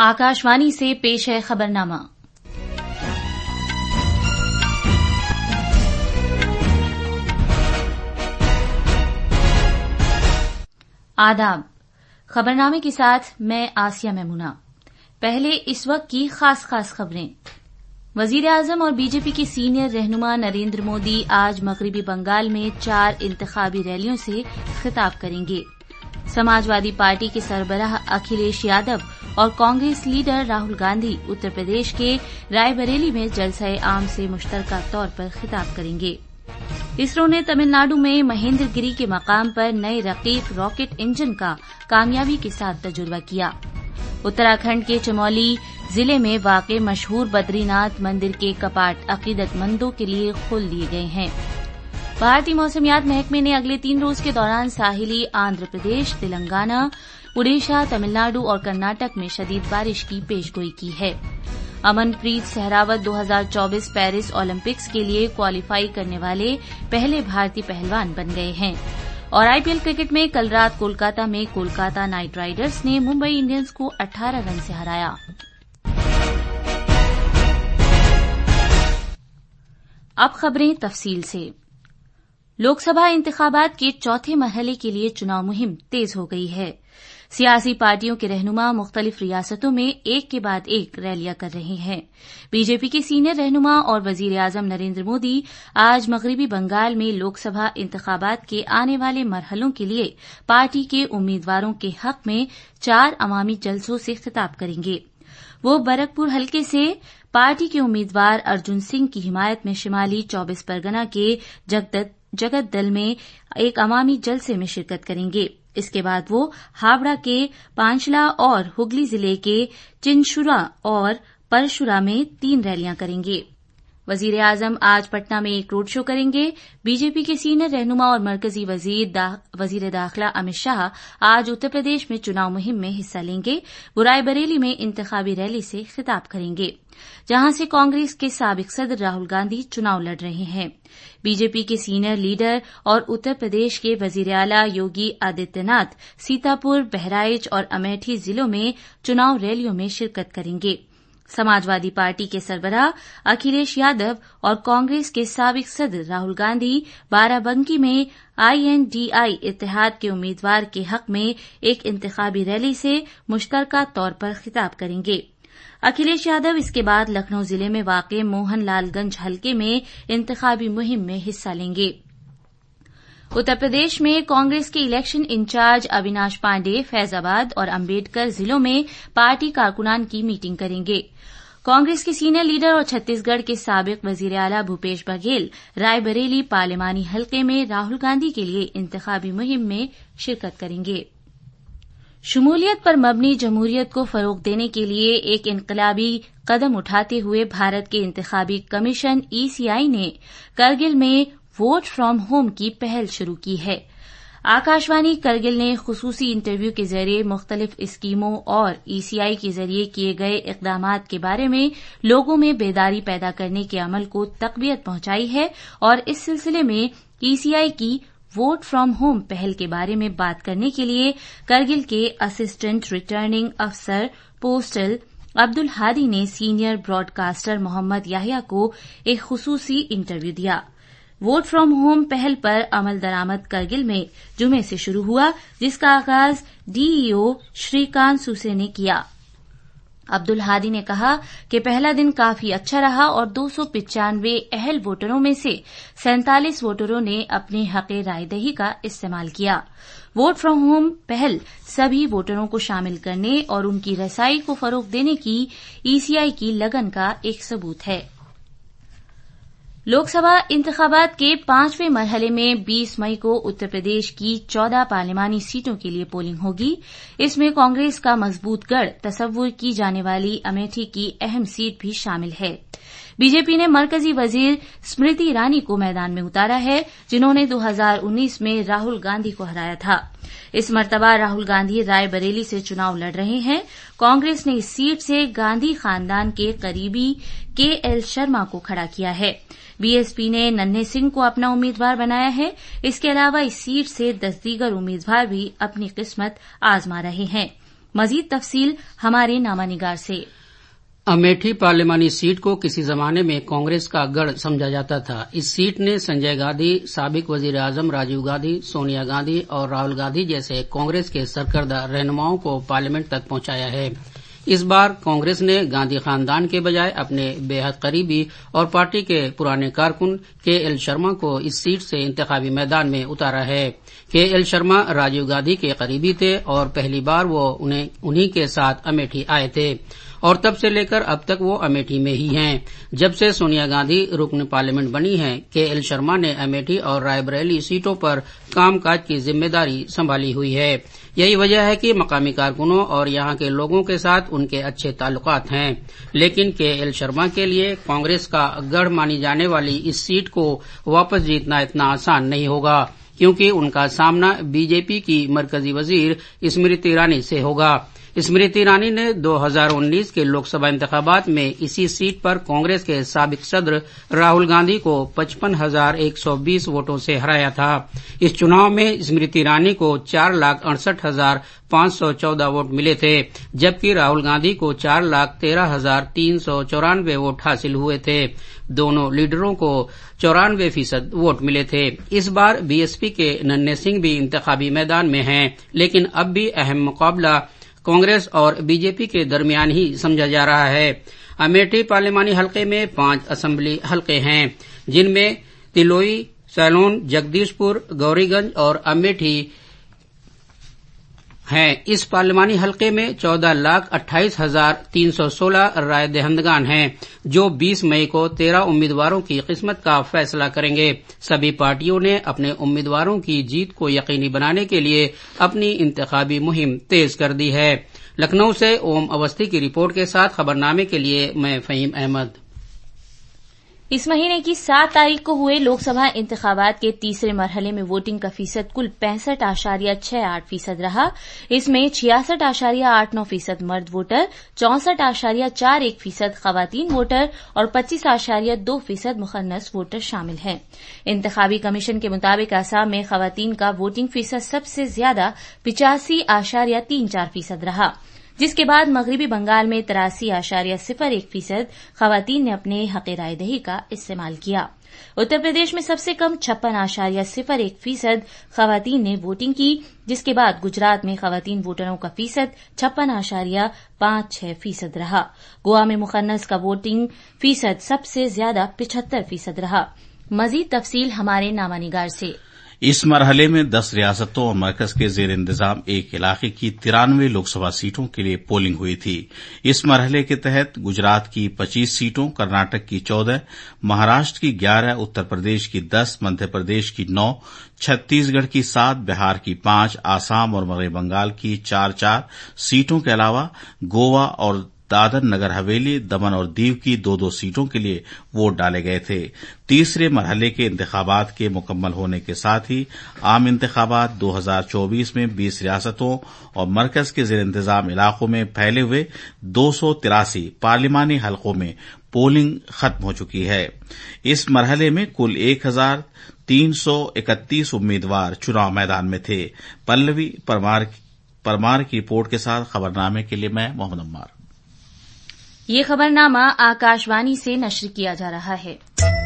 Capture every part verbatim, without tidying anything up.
आकाशवाणी से पेश है खबरनामा। आदाब। खबरनामे के साथ मैं आसिया मेमुना। पहले इस वक्त की खास खास खबरें। वजीर आजम और बीजेपी के सीनियर रहनुमा नरेंद्र मोदी आज मगरबी बंगाल में चार इंतखाबी रैलियों से खिताब करेंगे। समाजवादी पार्टी के सरबराह अखिलेश यादव और कांग्रेस लीडर राहुल गांधी उत्तर प्रदेश के रायबरेली में जलसा आम से मुश्तरका तौर पर खिताब करेंगे। इसरो ने तमिलनाडु में महेंद्रगिरी के मकाम पर नए रकीक रॉकेट इंजन का कामयाबी के साथ तजुर्बा किया। उत्तराखंड के चमोली जिले में वाक़ मशहूर बद्रीनाथ मंदिर के कपाट अकीदतमंदों के लिए खोल दिए गए हैं। भारतीय मौसमियात महकमे ने अगले तीन रोज के दौरान साहिली आंध्र प्रदेश, तेलंगाना, उड़ीसा, तमिलनाडु और कर्नाटक में शदीद बारिश की पेशगोई की है। अमनप्रीत सहरावत दो हज़ार चौबीस पेरिस ओलंपिक्स के लिए क्वालीफाई करने वाले पहले भारतीय पहलवान बन गए हैं। और आईपीएल क्रिकेट में कल रात कोलकाता में कोलकाता नाइट राइडर्स ने मुंबई इंडियंस को अठारह रन से हराया। अब खबरें तफसील से। लोकसभा इंतखाबात के चौथे मरहले के लिए चुनाव मुहिम तेज हो गई है। सियासी पार्टियों के रहनुमा मुख्तलिफ रियासतों में एक के बाद एक रैलियां कर रहे हैं। बीजेपी के सीनियर रहनुमा और वजीर आजम नरेंद्र मोदी आज मगरबी बंगाल में लोकसभा इंतखाबात के आने वाले मरहलों के लिए पार्टी के उम्मीदवारों के हक में चार अवामी जलसों से खिताब करेंगे। वो बरकपुर हलके से पार्टी के उम्मीदवार अर्जुन सिंह की हिमायत में शिमाली चौबीस परगना के जगदत जगतदल में एक अवामी जलसे में शिरकत करेंगे। इसके बाद वो हावड़ा के पांचला और हुगली जिले के चिनशुरा और परशुरा में तीन रैलियां करेंगे। वजीर आजम आज पटना में एक रोड शो करेंगे। बीजेपी के सीनियर रहनुमा और मरकजी वजीर दा, वजीर दाखिला अमित शाह आज उत्तर प्रदेश में चुनाव मुहिम में हिस्सा लेंगे। वो रायबरेली में इंतखाबी रैली से खिताब करेंगे, जहां से कांग्रेस के साबिक सदर राहुल गांधी चुनाव लड़ रहे हैं। बीजेपी के सीनियर लीडर और उत्तर प्रदेश के वजीर आला योगी आदित्यनाथ सीतापुर, बहराइच और अमेठी जिलों में चुनाव रैलियों में शिरकत करेंगे। समाजवादी पार्टी के सरबराह अखिलेश यादव और कांग्रेस के साबिक सदर राहुल गांधी बाराबंकी में आईएनडीआई इत्तेहाद के उम्मीदवार के हक में एक इंतखाबी रैली से मुश्तरका तौर पर खिताब करेंगे। अखिलेश यादव इसके बाद लखनऊ जिले में वाक़ मोहनलालगंज हलके में इंतखाबी मुहिम में हिस्सा लेंगे। उत्तर प्रदेश में कांग्रेस के इलेक्शन इंचार्ज अविनाश पांडे फैजाबाद और अम्बेडकर जिलों में पार्टी कारकुनान की मीटिंग करेंगे। कांग्रेस के सीनियर लीडर और छत्तीसगढ़ के साबिक वजीर आला भूपेश बघेल रायबरेली पार्लिमानी हलके में राहुल गांधी के लिए इंतखाबी मुहिम में शिरकत करेंगे। शमूलियत पर मबनी जमहूरियत को फरोग देने के लिए एक इनकलाबी कदम उठाते हुए भारत के इंतखाबी कमीशन ईसीआई ने करगिल में वोट फ्रॉम होम की पहल शुरू की है। आकाशवाणी करगिल ने खुसूसी इंटरव्यू के जरिए मुख्तलिफ स्कीमों और ईसीआई के जरिए किए गए इकदामात के बारे में लोगों में बेदारी पैदा करने के अमल को तकबीयत पहुंचाई है और इस सिलसिले में ईसीआई की वोट फ्रॉम होम पहल के बारे में बात करने के लिए करगिल के असिस्टेंट रिटर्निंग अफसर पोस्टल अब्दुल हादी ने सीनियर ब्रॉडकास्टर मोहम्मद याहिया को एक खुसूसी इंटरव्यू दिया। वोट फ्रॉम होम पहल पर अमल दरामद करगिल में जुमे से शुरू हुआ, जिसका आगाज डीईओ श्रीकांत सुसे ने किया। अब्दुल हादी ने कहा कि पहला दिन काफी अच्छा रहा और दो सौ पिचानवे अहल वोटरों में से सैंतालीस वोटरों ने अपने हक़े रायदही का इस्तेमाल किया। वोट फ्रॉम होम पहल सभी वोटरों को शामिल करने और उनकी रसाई को फरोग देने की ईसीआई की लगन का एक सबूत है। लोकसभा इंतखाबात के पांचवें मरहले में बीस मई को उत्तर प्रदेश की चौदह पार्लिमानी सीटों के लिए पोलिंग होगी। इसमें कांग्रेस का मजबूत गढ़ तस्वुर की जाने वाली अमेठी की अहम सीट भी शामिल है। बीजेपी ने मरकजी वजीर स्मृति ईरानी को मैदान में उतारा है, जिन्होंने दो हज़ार उन्नीस में राहुल गांधी को हराया था। इस मर्तबा राहुल गांधी रायबरेली से चुनाव लड़ रहे हैं। कांग्रेस ने इस सीट से गांधी खानदान के करीबी के एल शर्मा को खड़ा किया है। बीएसपी ने नन्हे सिंह को अपना उम्मीदवार बनाया है। इसके अलावा इस सीट से दस दीगर उम्मीदवार भी अपनी किस्मत आजमा रहे हैं। मजीद तफसील हमारे नामा निगार से। अमेठी पार्लिमानी सीट को किसी जमाने में कांग्रेस का गढ़ समझा जाता था। इस सीट ने संजय गांधी, साबिक वजीर आजम राजीव गांधी, सोनिया गांधी और राहुल गांधी जैसे कांग्रेस के सरकर्दा रहनुमाओं को पार्लियामेंट तक पहुंचाया है। इस बार कांग्रेस ने गांधी खानदान के बजाय अपने बेहद करीबी और पार्टी के पुराने कारकुन के एल शर्मा को इस सीट से इंतखाबी मैदान में उतारा है। के एल शर्मा राजीव गांधी के करीबी थे और पहली बार वो उन्हें उन्हीं के साथ अमेठी आए थे और तब से लेकर अब तक वो अमेठी में ही हैं। जब से सोनिया गांधी रुकन पार्लियामेंट बनी हैं, के एल शर्मा ने अमेठी और रायबरेली सीटों पर कामकाज की जिम्मेदारी संभाली हुई है। यही वजह है कि मकामी कारकुनों और यहां के लोगों के साथ उनके अच्छे ताल्लुकात हैं। लेकिन के एल शर्मा के लिए कांग्रेस का गढ़ मानी जाने वाली इस सीट को वापस जीतना इतना आसान नहीं होगा, क्योंकि उनका सामना बीजेपी की मरकजी वजीर स्मृति ईरानी से होगा। स्मृति ईरानी ने दो हज़ार उन्नीस के लोकसभा इंतखाबात में इसी सीट पर कांग्रेस के साबिक सदर राहुल गांधी को पचपन हजार एक सौ बीस वोटों से हराया था। इस चुनाव में स्मृति ईरानी को चार लाख अड़सठ हजार पांच सौ चौदह वोट मिले थे, जबकि राहुल गांधी को चार लाख तेरह हजार तीन सौ चौरानवे वोट हासिल हुए थे। दोनों लीडरों को चौरानवे फीसद वोट मिले थे। इस बार बीएसपी के नन्हे सिंह भी इंतखाबी मैदान में हैं, लेकिन अब भी अहम मुकाबला कांग्रेस और बीजेपी के दरमियान ही समझा जा रहा है। अमेठी पार्लिमानी हलके में पांच असेंबली हलके हैं, जिनमें तिलोई, सैलोन, जगदीशपुर, गौरीगंज और अमेठी हैं। इस पार्लिमानी हलके में चौदह लाख अट्ठाईस हजार तीन सौ सोलह राय दहिंदगान हैं, जो बीस मई को तेरह उम्मीदवारों की किस्मत का फैसला करेंगे। सभी पार्टियों ने अपने उम्मीदवारों की जीत को यकीनी बनाने के लिए अपनी इंतखाबी मुहिम तेज कर दी है। लखनऊ से ओम अवस्थी की रिपोर्ट के साथ खबरनामे के लिए मैं फहीम अहमद। इस महीने की सात तारीख को हुए लोकसभा इंतखाबात के तीसरे मरहले में वोटिंग का फीसद कुल पैंसठ आशारिया छह आठ फीसद रहा। इसमें छियासठ आशारिया आठ नौ फीसद मर्द वोटर, चौसठ आशारिया चार एक फीसद खवातीन वोटर और पच्चीस आशारिया दो फीसद मुखन्नस वोटर शामिल हैं। इंतखाबी कमीशन के मुताबिक आसाम में खवातीन का वोटिंग फीसद सबसे ज्यादा पिचासी आशारिया तीन चार फीसद रहा, जिसके बाद मगरबी बंगाल में तिरासी आशारिया सिफर एक फीसद खवातीन ने अपने हक राय दही का इस्तेमाल किया। उत्तर प्रदेश में सबसे कम छप्पन आशारिया सिफर एक फीसद खवातीन ने वोटिंग की, जिसके बाद गुजरात में खवातीन वोटरों का फीसद छप्पन आशारिया पांच छह फीसद रहा। गोवा में मुखन्नस का वोटिंग फीसद सबसे ज्यादा पिछहत्तर फीसद रहा। मजीद तफसील हमारे नामानिगार से। इस मरहले में दस रियासतों और मरकज के जेर इंतजाम एक इलाके की तिरानवे लोकसभा सीटों के लिए पोलिंग हुई थी। इस मरहले के तहत गुजरात की पच्चीस सीटों, कर्नाटक की चौदह, महाराष्ट्र की ग्यारह, उत्तर प्रदेश की दस, मध्य प्रदेश की नौ, छत्तीसगढ़ की सात, बिहार की पांच, आसाम और मगरबी बंगाल की चार चार सीटों के अलावा गोवा और दादर नगर हवेली, दमन और दीव की दो दो सीटों के लिए वोट डाले गए थे। तीसरे मरहले के इंतखाबात के मुकम्मल होने के साथ ही आम इंतखाबात दो हज़ार चौबीस में बीस रियासतों और मरकज के जेर इंतजाम इलाकों में फैले हुए दो सौ तिरासी पार्लिमानी हलकों में पोलिंग खत्म हो चुकी है। इस मरहले में कुल एक हजार तीन सौ इकतीस उम्मीदवार चुनाव मैदान में थे। पल्लवी परमार, परमार की रिपोर्ट के साथ खबरनामे के लिए मैं मोहम्मद अम्मार। ये खबरनामा आकाशवाणी से नश्र किया जा रहा है।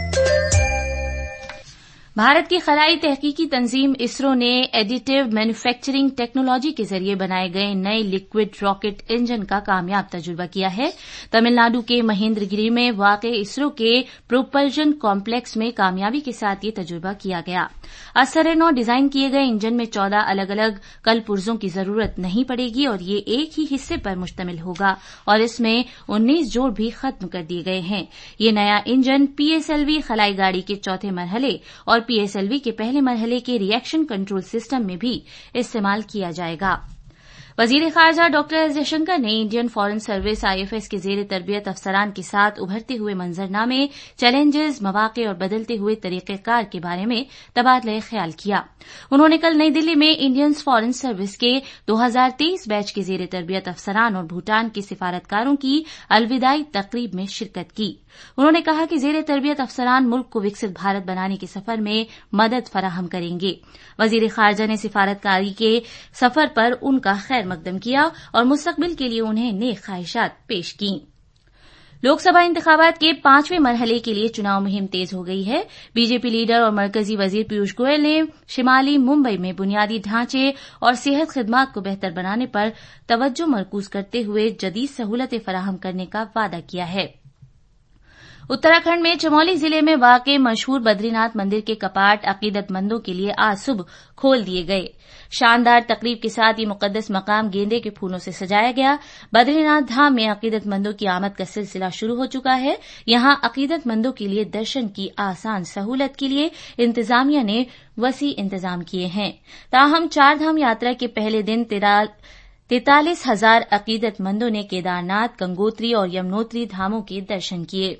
भारत की खलाई तहकीकी तंजीम इसरो ने एडिटिव मैन्युफैक्चरिंग टेक्नोलॉजी के जरिए बनाए गए नए लिक्विड रॉकेट इंजन का कामयाब तजुर्बा किया है। तमिलनाडु के महेंद्रगिरी में वाक़े इसरो के प्रोपल्जन कॉम्प्लेक्स में कामयाबी के साथ ये तजुर्बा किया गया। असर नौ डिजाइन किए गए इंजन में चौदह अलग अलग कल पुर्जों की जरूरत नहीं पड़ेगी और ये एक ही हिस्से पर मुश्तमिल होगा और इसमें उन्नीस जोड़ भी खत्म कर दिए गए हैं। ये नया इंजन पीएसएलवी खलाई गाड़ी के चौथे मरहले और पीएसएलवी के पहले मरहले के रिएक्शन कंट्रोल सिस्टम में भी इस्तेमाल किया जाएगा। वजीर खारजा डॉक्टर एस जयशंकर ने इंडियन फॉरेन सर्विस आईएफएस के जेर तरबियत अफसरान के साथ उभरते हुए मंजरनामे, चैलेंजेस, मौके और बदलते हुए तरीक़ेकार के बारे में तबादला ख्याल किया। उन्होंने कल नई दिल्ली में इंडियन फॉरेन सर्विस के दो हज़ार तेईस बैच के जेर तरबियत अफसरान और भूटान के सिफारतकारों की अलविदाई तकरीब में शिरकत की। उन्होंने कहा कि जेर तरबियत अफसरान मुल्क को विकसित भारत बनाने के सफर में मदद फराहम करेंगे। वजीर खारजा ने सिफारतकारी के सफर पर उनका खैर मकदम किया और मुस्तकबिल के लिए उन्हें नेक ख्वाहिशात पेश की। लोकसभा इंतखाबात के पांचवें मरहले के लिए चुनाव मुहिम तेज हो गई है। बीजेपी लीडर और मरकजी वजीर पीयूष गोयल ने शिमाली मुंबई में बुनियादी ढांचे और सेहत खिदमात को बेहतर बनाने पर तवज्जो मरकूज करते हुए जदीद सहूलतें फराहम करने का वादा किया है। उत्तराखंड में चमोली जिले में वाक़े मशहूर बद्रीनाथ मंदिर के कपाट अकीदतमंदों के लिए आज सुबह खोल दिए गए। शानदार तकरीब के साथ ये मुकद्दस मकाम गेंदे के फूलों से सजाया गया। बद्रीनाथ धाम में अकीदतमंदों की आमद का सिलसिला शुरू हो चुका है। यहां अकीदतमंदों के लिए दर्शन की आसान सहूलत के लिए इंतजामिया ने वसी इंतजाम किए हैं। ताहम चार धाम यात्रा के पहले दिन तैंतालीस हजार अकीदतमंदों ने केदारनाथ, गंगोत्री और यमुनोत्री धामों के दर्शन किए।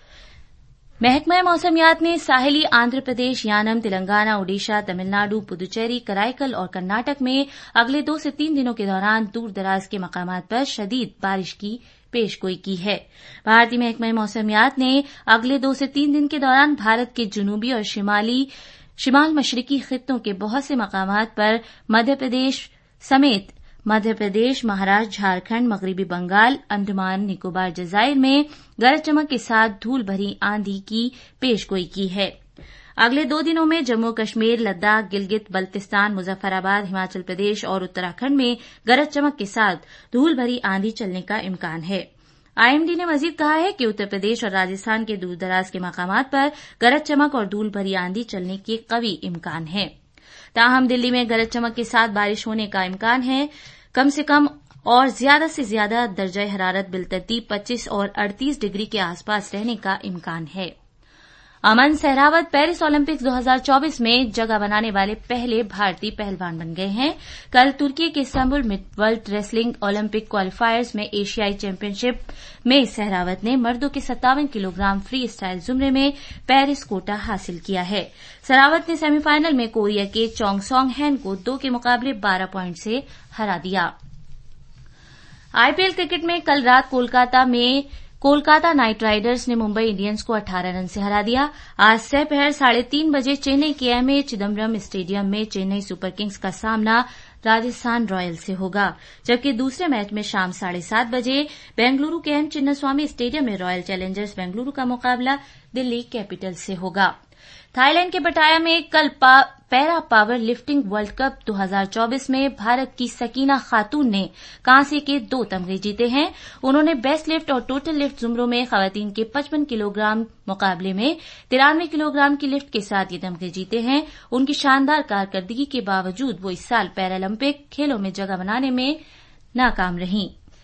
महकमा मौसमियात ने साहिली आंध्र प्रदेश, यानम, तेलंगाना, ओडिशा, तमिलनाडु, पुदुचेरी, कराईकल और कर्नाटक में अगले दो से तीन दिनों के दौरान दूर दराज के मकामात पर शदीद बारिश की पेशगोई की है। भारतीय महकमा मौसमियात ने अगले दो से तीन दिन के दौरान भारत के जुनूबी और शिमाली शिमाल मशरकी खित्तों के बहुत से मकामात पर मध्य प्रदेश समेत मध्य प्रदेश, महाराष्ट्र, झारखंड, मगरबी बंगाल, अंडमान निकोबार जजायर में गरज चमक के साथ धूल भरी आंधी की पेशगोई की है। अगले दो दिनों में जम्मू कश्मीर, लद्दाख, गिलगित बल्तिस्तान, मुजफ्फराबाद, हिमाचल प्रदेश और उत्तराखंड में गरज चमक के साथ धूल भरी आंधी चलने का इम्कान है। आईएमडी ने मजीद कहा है कि उत्तर प्रदेश और राजस्थान के दूरदराज के मकामात पर गरज चमक और धूल भरी आंधी चलने के कवी इम्कान है। ताहम दिल्ली में गरज चमक के साथ बारिश होने का इम्कान है। कम से कम और ज्यादा से ज्यादा दर्जा हरारत बिलतरतीब पच्चीस और अड़तीस डिग्री के आसपास रहने का इम्कान है। अमन सहरावत पेरिस ओलंपिक्स दो हज़ार चौबीस में जगह बनाने वाले पहले भारतीय पहलवान बन गए हैं। कल तुर्की के इस्तांबुल में वर्ल्ड रेसलिंग ओलंपिक क्वालिफायर्स में एशियाई चैंपियनशिप में सहरावत ने मर्दों के सत्तावन किलोग्राम फ्री स्टाइल जुमरे में पेरिस कोटा हासिल किया है। सहरावत ने सेमीफाइनल में कोरिया के चोंग सोंग हैन को दो के मुकाबले बारह पॉइंट से हरा दिया। आईपीएल क्रिकेट में कल रात कोलकाता में कोलकाता नाइट राइडर्स ने मुंबई इंडियंस को अठारह रन से हरा दिया। आज दोपहर साढ़े तीन बजे चेन्नई के एमए चिदम्बरम स्टेडियम में चेन्नई सुपर किंग्स का सामना राजस्थान रॉयल्स से होगा, जबकि दूसरे मैच में शाम साढ़े सात बजे बेंगलुरु के एम चिन्नास्वामी स्टेडियम में रॉयल चैलेंजर्स बेंगलुरु का मुकाबला दिल्ली कैपिटल्स से होगा। थाईलैंड के पटाया में कल पा, para power lifting world cup दो हज़ार चौबीस में भारत की सकीना खातून ने कांसे के दो तमगे जीते हैं। उन्होंने बेस्ट लिफ्ट और टोटल लिफ्ट जुमरों में खवातीन के पचपन किलोग्राम मुकाबले में तिरानवे किलोग्राम की लिफ्ट के साथ ये तमगे जीते हैं। उनकी शानदार कारकर्दगी के बावजूद वो इस साल पैरालंपिक खेलों में जगह बनाने में नाकाम रहीं।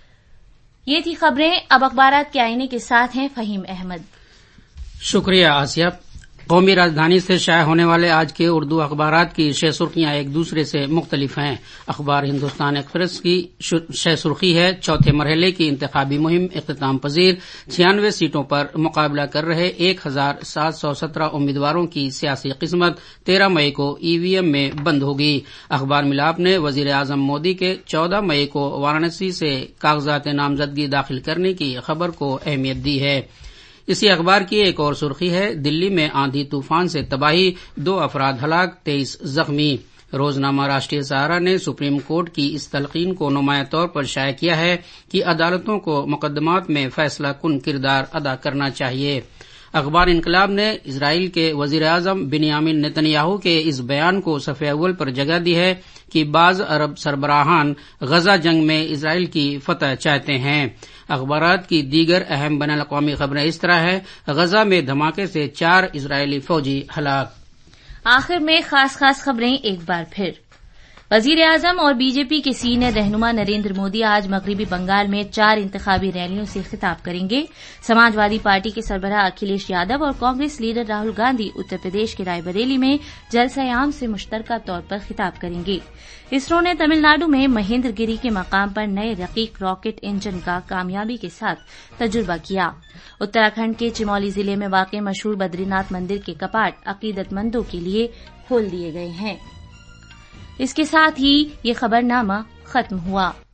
ये थी खबरें। अब अखबारात के आईने के साथ हैं फहीम अहमद। शुक्रिया आसिया। कौमी राजधानी से शाया होने वाले आज के उर्दू अखबारात की शह सुर्खियां एक दूसरे से मुख्तलिफ हैं। अखबार हिंदुस्तान एक्सप्रेस की शह सुर्खी है, चौथे मरहले की इंतखाबी मुहिम इख्तिताम पजीर, छियानवे सीटों पर मुकाबला कर रहे एक हजार सात सौ सत्रह उम्मीदवारों की सियासी किस्मत तेरह मई को ईवीएम में बंद होगी। अखबार मिलाप ने वजीर आजम मोदी के चौदह मई को वाराणसी से कागजात नामजदगी दाखिल करने की खबर को अहमियत दी है। इसी अखबार की एक और सुर्खी है, दिल्ली में आंधी तूफान से तबाही, दो अफराद हलाक, तेईस जख्मी। रोजनामा राष्ट्रीय सहारा ने सुप्रीम कोर्ट की इस तलकीन को नुमाया तौर पर शाया किया है कि अदालतों को मुकदमात में फैसला कुन किरदार अदा करना चाहिए। अखबार इनकलाब ने इजराइल के वजीर आजम बिन्यामिन नेतन्याहू के इस बयान को सफ़े अव्वल पर जगह दी है कि बाज अरब सरबराहान गजा जंग में इजराइल की फतह चाहते हैं। अखबारात की दीगर अहम बैनुल अक़वामी खबरें इस तरह है, गजा में धमाके से चार इजरायली फौजी हलाक। आखिर में खास खास खबरें एक बार फिर। वजीर आजम और बीजेपी के सीनियर रहनुमा नरेंद्र मोदी आज मगरबी बंगाल में चार इंतखाबी रैलियों से खिताब करेंगे। समाजवादी पार्टी के सरबराह अखिलेश यादव और कांग्रेस लीडर राहुल गांधी उत्तर प्रदेश के रायबरेली में जलसा-ए-आम से मुश्तरका तौर पर खिताब करेंगे। इसरो ने तमिलनाडु में महेंद्रगिरी के मकाम पर नए रकीक रॉकेट इंजन का कामयाबी के साथ तजुर्बा किया। उत्तराखंड के चमोली जिले में वाक़ मशहूर बद्रीनाथ मंदिर के कपाट अकीदतमंदों के लिए खोल दिए गए हैं। इसके साथ ही ये खबरनामा खत्म हुआ।